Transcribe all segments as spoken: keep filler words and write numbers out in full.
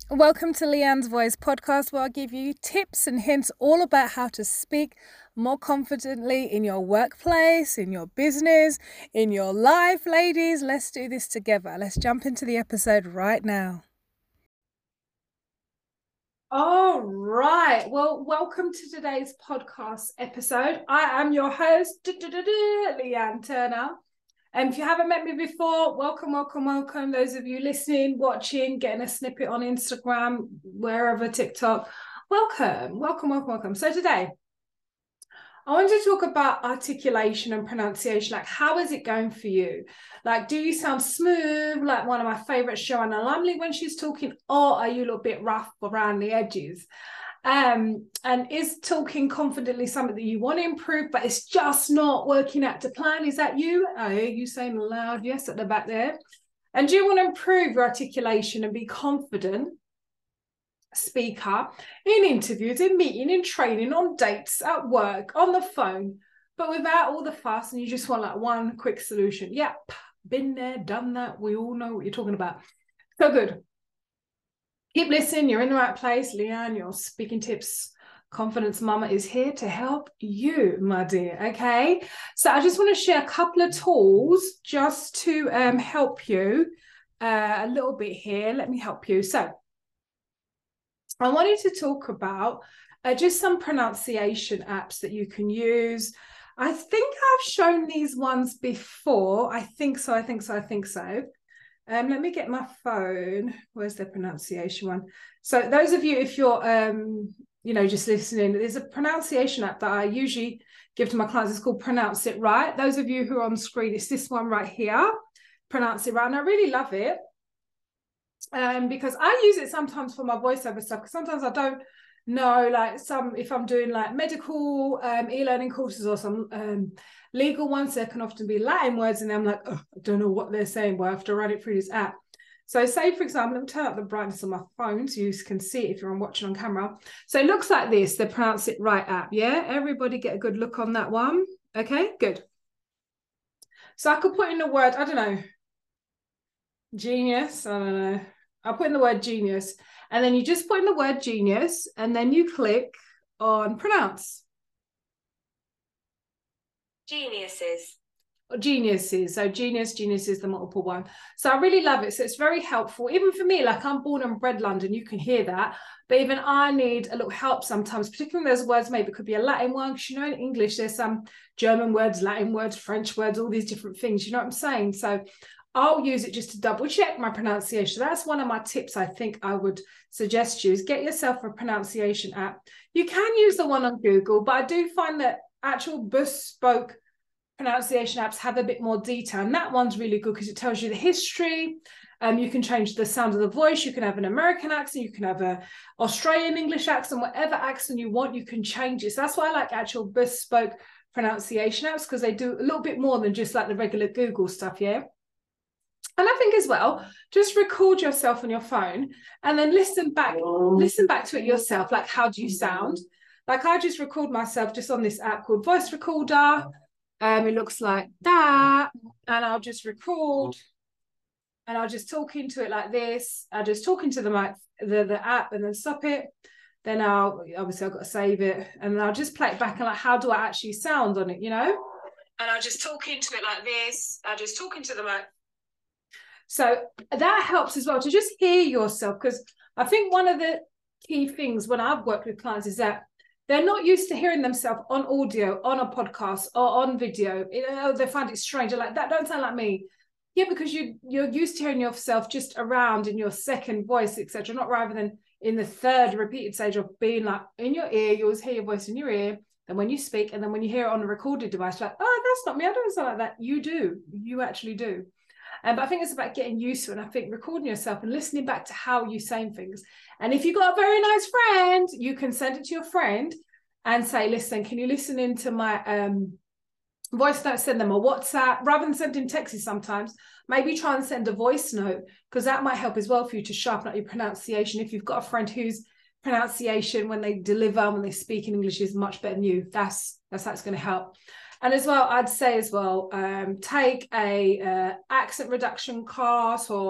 Welcome to Leanne's Voice podcast, where I'll give you tips and hints all about how to speak more confidently in your workplace, in your business, in your life. Ladies, let's do this together. Let's jump into the episode right now. All right. Well, welcome to today's podcast episode. I am your host, Leanne Turner. And if you haven't met me before, welcome, welcome, welcome. Those of you listening, watching, getting a snippet on Instagram, wherever, TikTok, welcome, welcome, welcome, welcome. So today, I want to talk about articulation and pronunciation. Like, how is it going for you? Like, do you sound smooth, like one of my favorites, Joanna Lumley, when she's talking, or are you a little bit rough around the edges? Um, and is talking confidently something that you want to improve, but it's just not working out to plan? Is that you? I hear you saying loud yes at the back there. And do you want to improve your articulation and be confident speaker in interviews, in meeting, in training, on dates, at work, on the phone, but without all the fuss, and you just want like one quick solution? Yep, been there, done that. We all know what you're talking about. So good. Keep listening. You're in the right place. Leanne, your speaking tips confidence mama is here to help you, my dear. Okay. So I just want to share a couple of tools just to um, help you uh, a little bit here. Let me help you. So I wanted to talk about uh, just some pronunciation apps that you can use. I think I've shown these ones before. I think so. I think so. I think so. Um, let me get my phone. Where's the pronunciation one? So those of you, if you're, um, you know, just listening, there's a pronunciation app that I usually give to my clients. It's called Pronounce It Right. Those of you who are on screen, it's this one right here, Pronounce It Right. And I really love it um, because I use it sometimes for my voiceover stuff, because sometimes I don't know, like some, if I'm doing like medical um, e-learning courses or some um, legal ones, there can often be Latin words, and I'm like, oh, I don't know what they're saying, but I have to run it through this app. So say, for example, let me turn up the brightness on my phone so you can see it if you're watching on camera. So it looks like this, the Pronounce It Right app. Yeah, everybody get a good look on that one. Okay, good. So I could put in the word, I don't know, genius. I don't know. I'll put in the word genius. And then you just put in the word genius, and then you click on pronounce. Geniuses. Or geniuses. So genius, genius is the multiple one. So I really love it. So it's very helpful. Even for me, like I'm born and bred London, you can hear that. But even I need a little help sometimes, particularly those words. Maybe it could be a Latin one, because you know in English there's some German words, Latin words, French words, all these different things. You know what I'm saying? So I'll use it just to double check my pronunciation. That's one of my tips I think I would suggest you, is get yourself a pronunciation app. You can use the one on Google, but I do find that actual bespoke pronunciation apps have a bit more detail, and that one's really good because it tells you the history. Um, you can change the sound of the voice. You can have an American accent. You can have a Australian English accent. Whatever accent you want, you can change it. So that's why I like actual bespoke pronunciation apps, because they do a little bit more than just like the regular Google stuff. Yeah. And I think as well, just record yourself on your phone and then listen back, listen back to it yourself. Like, how do you sound? Like I just record myself just on this app called Voice Recorder. Um, it looks like that. And I'll just record and I'll just talk into it like this. I'll just talk into the mic, the, the app, and then stop it. Then I'll, obviously I've got to save it, and then I'll just play it back and like, how do I actually sound on it, you know? And I'll just talk into it like this. I'll just talk into the mic. So that helps as well to just hear yourself, because I think one of the key things when I've worked with clients is that they're not used to hearing themselves on audio, on a podcast, or on video. You know, they find it strange. They're like, that don't sound like me. Yeah, because you, you're used to hearing yourself just around in your second voice, et cetera, not rather than in the third repeated stage of being like in your ear. You always hear your voice in your ear, and when you speak, and then when you hear it on a recorded device, you're like, oh, that's not me. I don't sound like that. You do. You actually do. Um, but I think it's about getting used to it. And I think recording yourself and listening back to how you're saying things. And if you've got a very nice friend, you can send it to your friend and say, listen, can you listen into my um, voice note, send them a WhatsApp, rather than sending texts sometimes, maybe try and send a voice note, because that might help as well for you to sharpen up your pronunciation. If you've got a friend whose pronunciation when they deliver, when they speak in English is much better than you, that's, that's how it's going to help. And as well, I'd say as well, um, take a uh, accent reduction class, or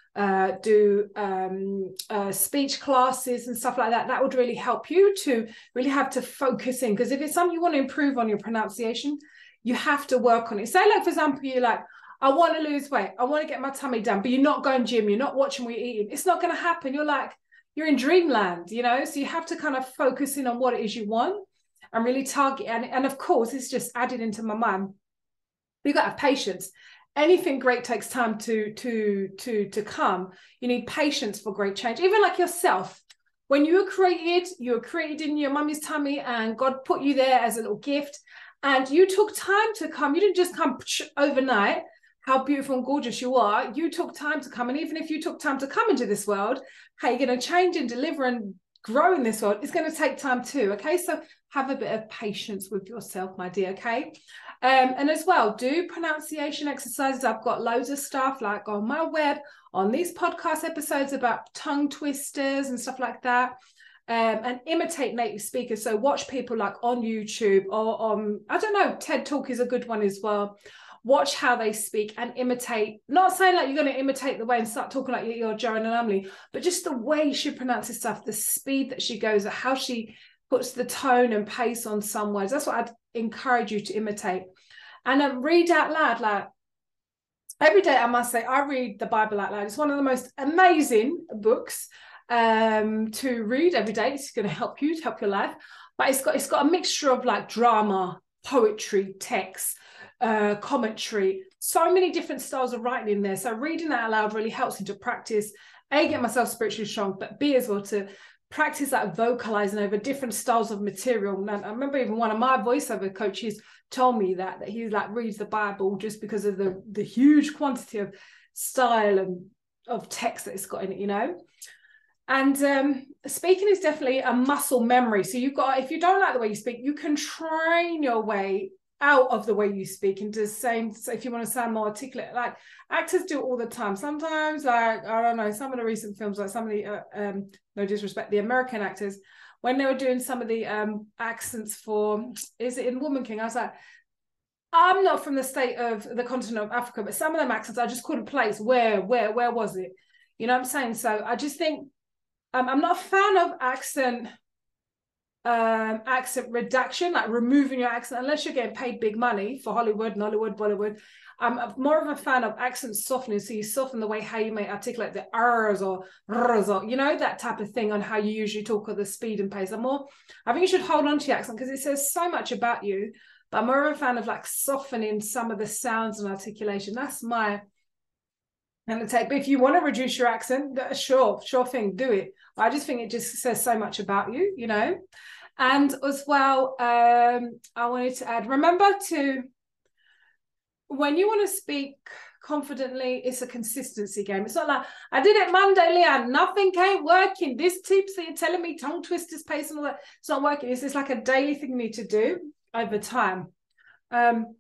uh, do um, uh, speech classes and stuff like that. That would really help you to really have to focus in, because if it's something you want to improve on your pronunciation, you have to work on it. Say, like, for example, you're like, I want to lose weight, I want to get my tummy down, but you're not going gym, you're not watching what you're eating. It's not going to happen. You're like, you're in dreamland, you know? So you have to kind of focus in on what it is you want and really target. And, and of course, it's just added into my mind. You've got to have patience. Anything great takes time to, to, to, to come. You need patience for great change. Even like yourself, when you were created, you were created in your mummy's tummy and God put you there as a little gift. And you took time to come. You didn't just come overnight. How beautiful and gorgeous you are. You took time to come. And even if you took time to come into this world, how you're going to change and deliver and grow in this world, it's going to take time too. Okay. So have a bit of patience with yourself, my dear. Okay. Um, and as well, do pronunciation exercises. I've got loads of stuff like on my web, on these podcast episodes about tongue twisters and stuff like that. Um, and imitate native speakers. So watch people like on YouTube or on, I don't know, TED Talk is a good one as well. Watch how they speak and imitate. Not saying like you're going to imitate the way and start talking like you're Joanna Lumley, but just the way she pronounces stuff, the speed that she goes at, how she puts the tone and pace on some words. That's what I'd encourage you to imitate. And um, read out loud. Like every day, I must say, I read the Bible out loud. It's one of the most amazing books um, to read every day. It's going to help you, to help your life. But it's got it's got a mixture of like drama, poetry, text, uh, commentary, so many different styles of writing in there. So reading that out loud really helps me to practice, A, get myself spiritually strong, but B, as well, to practice that vocalizing over different styles of material. And I remember even one of my voiceover coaches told me that, that he like reads the Bible just because of the, the huge quantity of style and of text that it's got in it, you know. And um, speaking is definitely a muscle memory. So you've got, if you don't like the way you speak, you can train your way out of the way you speak into the same. So if you want to sound more articulate, like actors do it all the time. Sometimes, like, I don't know, some of the recent films, like some of the, uh, um, no disrespect, the American actors, when they were doing some of the um, accents for, is it in Woman King? I was like, I'm not from the state of the continent of Africa, but some of them accents, I just couldn't place. Where, where, where was it? You know what I'm saying? So I just think, um, I'm not a fan of accent um accent reduction, like removing your accent, unless you're getting paid big money for Hollywood, Nollywood, Bollywood. I'm more of a fan of accent softening, so you soften the way how you may articulate the r's or r's, or you know, that type of thing on how you usually talk, or the speed and pace. I'm more, I think you should hold on to your accent because it says so much about you, but I'm more of a fan of like softening some of the sounds and articulation. That's my kind of take. But if you want to reduce your accent, sure, sure thing, do it. I just think it just says so much about you, you know. And as well, um, I wanted to add, remember to, when you want to speak confidently, it's a consistency game. It's not like, I did it Monday, Leanne, nothing ain't working. This tips that you're telling me, tongue twisters, pace and all that, it's not working. It's just like a daily thing you need to do over time. Um,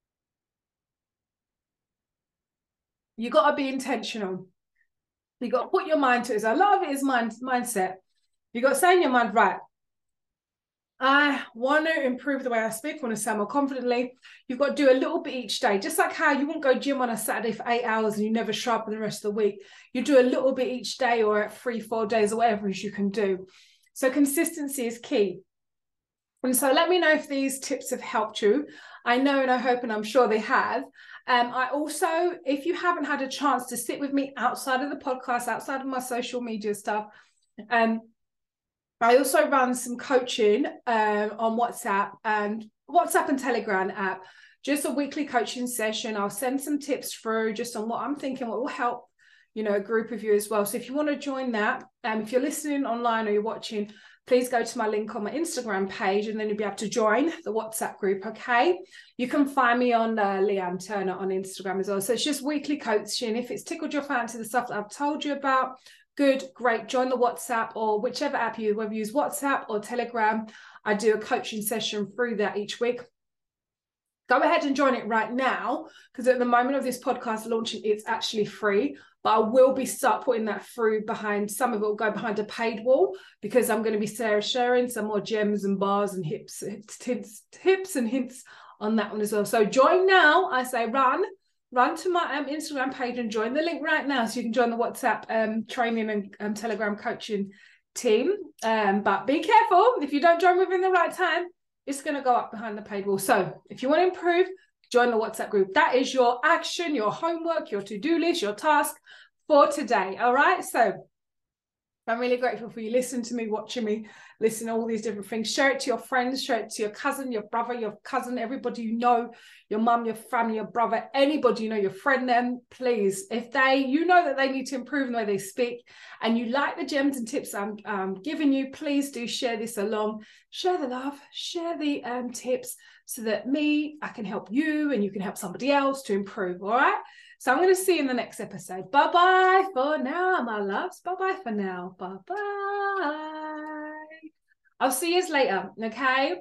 you got to be intentional. You got to put your mind to it. So a lot of it is mind mindset. You got to say in your mind, right, I want to improve the way I speak, I want to sound more confidently. You've got to do a little bit each day. Just like how you won't go gym on a Saturday for eight hours and you never show up for the rest of the week. You do a little bit each day, or at three, four days, or whatever it is you can do. So consistency is key. And so let me know if these tips have helped you. I know and I hope and I'm sure they have. Um, I also, if you haven't had a chance to sit with me outside of the podcast, outside of my social media stuff, um, I also run some coaching um, on WhatsApp and WhatsApp and Telegram app, just a weekly coaching session. I'll send some tips through just on what I'm thinking, what will help, you know, a group of you as well. So if you want to join that, um, if you're listening online or you're watching, please go to my link on my Instagram page and then you'll be able to join the WhatsApp group, okay? You can find me on uh, Leanne Turner on Instagram as well. So it's just weekly coaching. If it's tickled your fancy, the stuff that I've told you about, good, great, join the WhatsApp or whichever app you use, whether you use WhatsApp or Telegram. I do a coaching session through that each week. Go ahead and join it right now, because at the moment of this podcast launching, it's actually free, but I will be start putting that through behind, some of it will go behind a paid wall, because I'm going to be Sarah sharing some more gems and bars and hips, tips, tips and hints on that one as well. So join now, I say run, run to my um, Instagram page and join the link right now so you can join the WhatsApp um, training and um, Telegram coaching team. Um, but be careful, if you don't join within the right time, it's going to go up behind the paywall. So if you want to improve, join the WhatsApp group. That is your action, your homework, your to-do list, your task for today. All right. So I'm really grateful for you listening to me, watching me, listening to all these different things. Share it to your friends, share it to your cousin, your brother, your cousin, everybody you know, your mum, your family, your brother, anybody you know, your friend, them, please. If they, you know that they need to improve in the way they speak and you like the gems and tips I'm um, giving you, please do share this along. Share the love, share the um, tips so that me, I can help you and you can help somebody else to improve, all right? So I'm going to see you in the next episode. Bye-bye for now, my loves. Bye-bye for now. Bye-bye. I'll see you later, okay?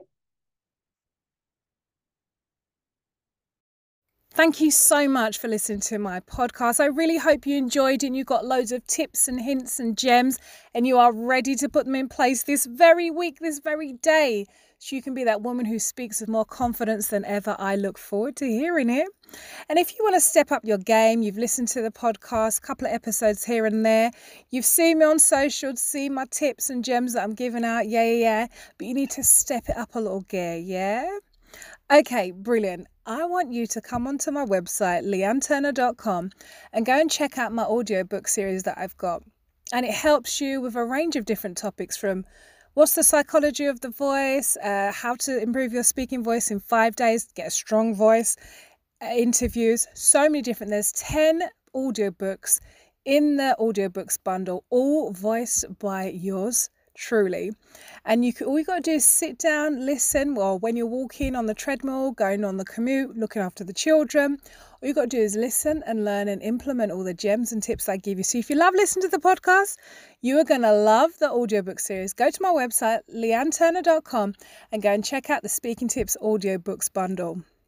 Thank you so much for listening to my podcast. I really hope you enjoyed it and you got loads of tips and hints and gems and you are ready to put them in place this very week, this very day, so you can be that woman who speaks with more confidence than ever. I look forward to hearing it. And if you want to step up your game, you've listened to the podcast, a couple of episodes here and there, you've seen me on social, seen my tips and gems that I'm giving out, yeah, yeah, yeah, but you need to step it up a little gear, yeah? Okay, brilliant. I want you to come onto my website, leanne turner dot com, and go and check out my audiobook series that I've got. And it helps you with a range of different topics, from what's the psychology of the voice, uh, how to improve your speaking voice in five days, get a strong voice, uh, interviews, so many different. There's ten audiobooks in the audiobooks bundle, all voiced by yours truly. And you can, all you got to do is sit down, listen, well, when you're walking on the treadmill, going on the commute, looking after the children. All you got to do is listen and learn and implement all the gems and tips I give you. So if you love listening to the podcast, you are going to love the audiobook series. Go to my website, leanne turner dot com, and go and check out the Speaking Tips audiobooks bundle.